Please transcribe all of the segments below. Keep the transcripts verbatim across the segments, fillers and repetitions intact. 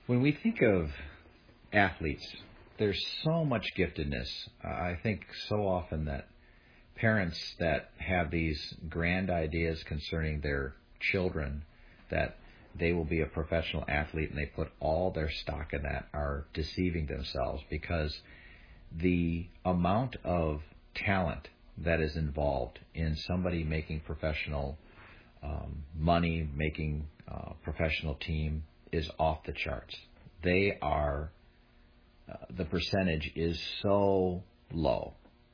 When we think of athletes, there's so much giftedness. Uh, I think so often that parents that have these grand ideas concerning their children, that they will be a professional athlete and they put all their stock in that, are deceiving themselves, because the amount of talent that is involved in somebody making professional um, money, making a professional team, is off the charts. They are, uh, the percentage is so low.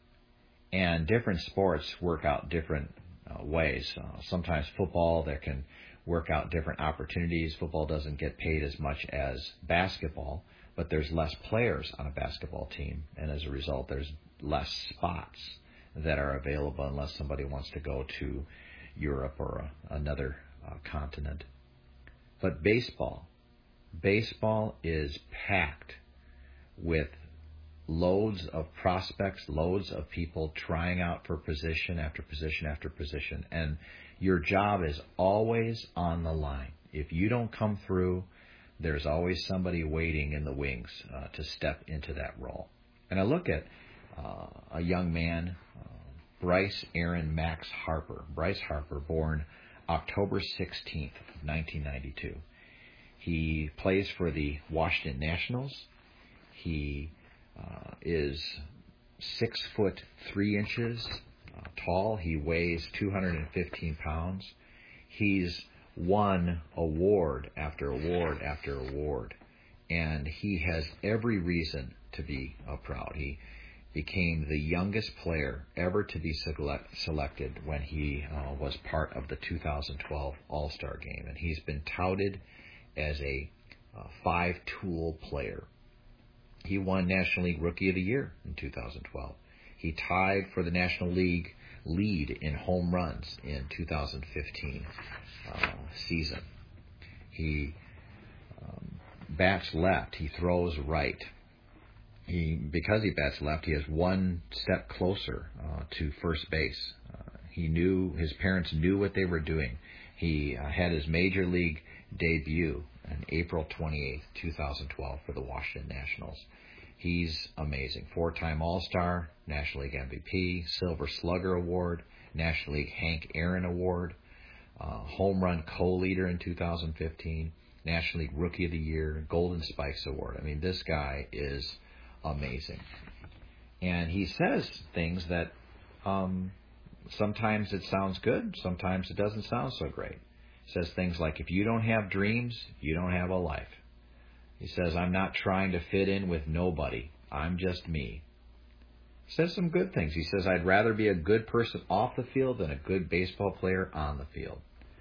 And different sports work out different uh, ways. Uh, sometimes football, there can work out different opportunities. Football doesn't get paid as much as basketball, but there's less players on a basketball team, and as a result, there's less spots that are available unless somebody wants to go to Europe or a, another uh, continent. But baseball, baseball is packed with loads of prospects, loads of people trying out for position after position after position, and your job is always on the line. If you don't come through, there's always somebody waiting in the wings uh, to step into that role. And I look at uh, a young man, uh, Bryce Aaron Max Harper. Bryce Harper, born October sixteenth, nineteen ninety-two. He plays for the Washington Nationals. He uh, is six foot three inches uh, tall. He weighs two hundred fifteen pounds. He's won award after award after award, and he has every reason to be uh, proud. He became the youngest player ever to be select, selected when he uh, was part of the two thousand twelve All-Star Game, and he's been touted as a uh, five-tool player. He won National League Rookie of the Year in two thousand twelve. He tied for the National League lead in home runs in two thousand fifteen uh, season. He um, bats left. He throws right. He, because he bats left, he has one step closer uh, to first base. Uh, he knew, his parents knew what they were doing. He uh, had his major league debut on April twenty-eighth, two thousand twelve for the Washington Nationals. He's amazing. Four-time All-Star, National League M V P, Silver Slugger Award, National League Hank Aaron Award, uh, Home Run Co-Leader in two thousand fifteen, National League Rookie of the Year, Golden Spikes Award. I mean, this guy is amazing. And he says things that um, sometimes it sounds good, sometimes it doesn't sound so great. He says things like, if you don't have dreams, you don't have a life. He says, I'm not trying to fit in with nobody. I'm just me. He says some good things. He says, I'd rather be a good person off the field than a good baseball player on the field.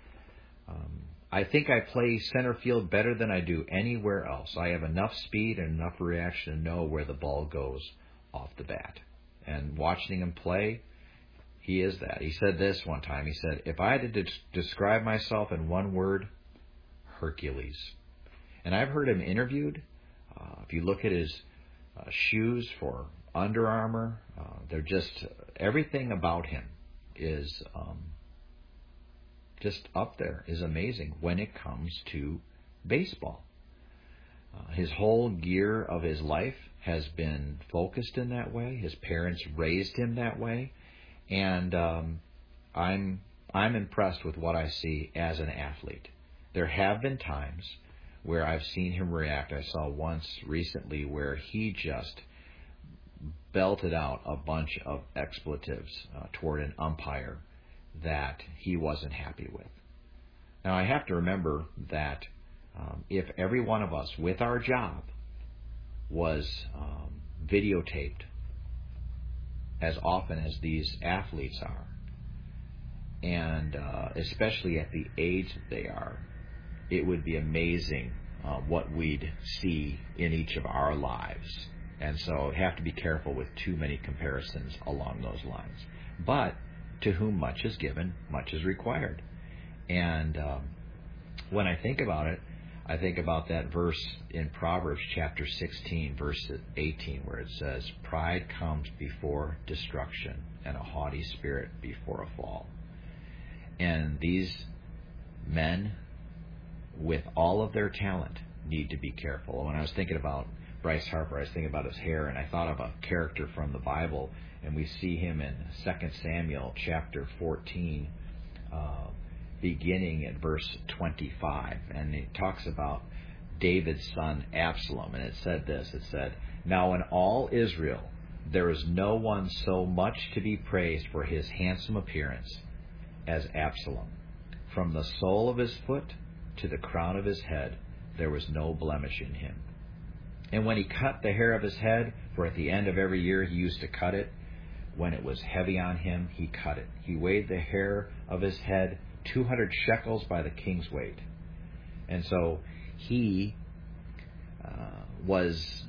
Um, I think I play center field better than I do anywhere else. I have enough speed and enough reaction to know where the ball goes off the bat. And watching him play, he is that. He said this one time. He said, if I had to de- describe myself in one word, Hercules. And I've heard him interviewed. Uh, if you look at his uh, shoes for Under Armour, uh, they're just, everything about him is um, just up there, is amazing when it comes to baseball. Uh, his whole year of his life has been focused in that way. His parents raised him that way. And um, I'm I'm impressed with what I see as an athlete. There have been times where I've seen him react. I saw once recently where he just belted out a bunch of expletives uh, toward an umpire that he wasn't happy with. Now, I have to remember that um, if every one of us with our job was um, videotaped as often as these athletes are, and uh, especially at the age that they are, it would be amazing uh, what we'd see in each of our lives. And so have to be careful with too many comparisons along those lines. But to whom much is given, much is required. And um, when I think about it, I think about that verse in Proverbs chapter sixteen, verse eighteen, where it says, pride comes before destruction, and a haughty spirit before a fall. And these men, with all of their talent, need to be careful. When I was thinking about Bryce Harper, I was thinking about his hair, and I thought of a character from the Bible, and we see him in Second Samuel chapter fourteen, uh, beginning at verse twenty-five, and it talks about David's son Absalom, and it said this, it said, "Now in all Israel there is no one so much to be praised for his handsome appearance as Absalom. From the sole of his foot to the crown of his head, there was no blemish in him. And when he cut the hair of his head, for at the end of every year he used to cut it, when it was heavy on him, he cut it. He weighed the hair of his head two hundred shekels by the king's weight." And so he uh, was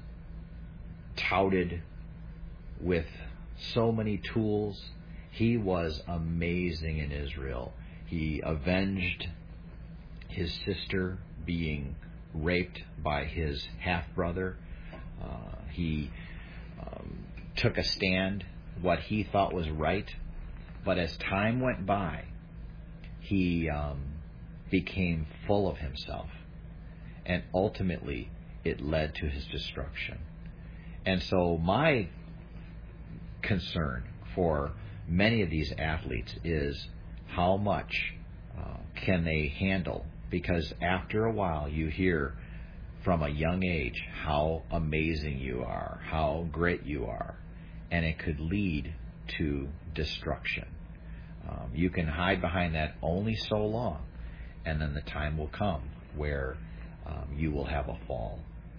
touted with so many tools. He was amazing in Israel. He avenged his sister being raped by his half-brother. Uh, he um, took a stand, what he thought was right. But as time went by, he um, became full of himself. And ultimately, it led to his destruction. And so my concern for many of these athletes is how much uh, can they handle? Because after a while, you hear from a young age how amazing you are, how great you are, and it could lead to destruction. Um, you can hide behind that only so long, and then the time will come where um, you will have a fall.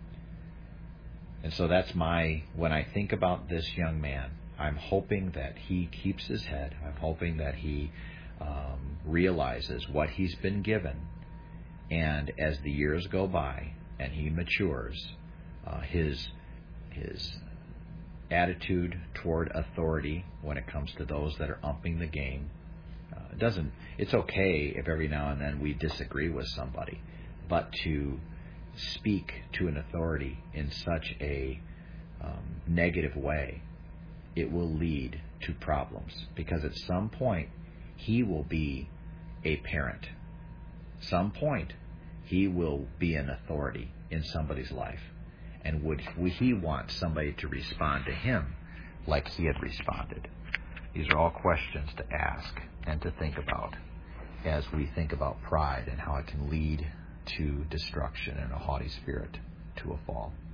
And so that's my, when I think about this young man, I'm hoping that he keeps his head. I'm hoping that he um, realizes what he's been given. And as the years go by and he matures, uh, his his attitude toward authority when it comes to those that are umping the game uh, doesn't. It's okay if every now and then we disagree with somebody, but to speak to an authority in such a um, negative way, it will lead to problems, because at some point he will be a parent. Some point he will be an authority in somebody's life. And would he want somebody to respond to him like he had responded? These are all questions to ask and to think about as we think about pride and how it can lead to destruction and a haughty spirit to a fall.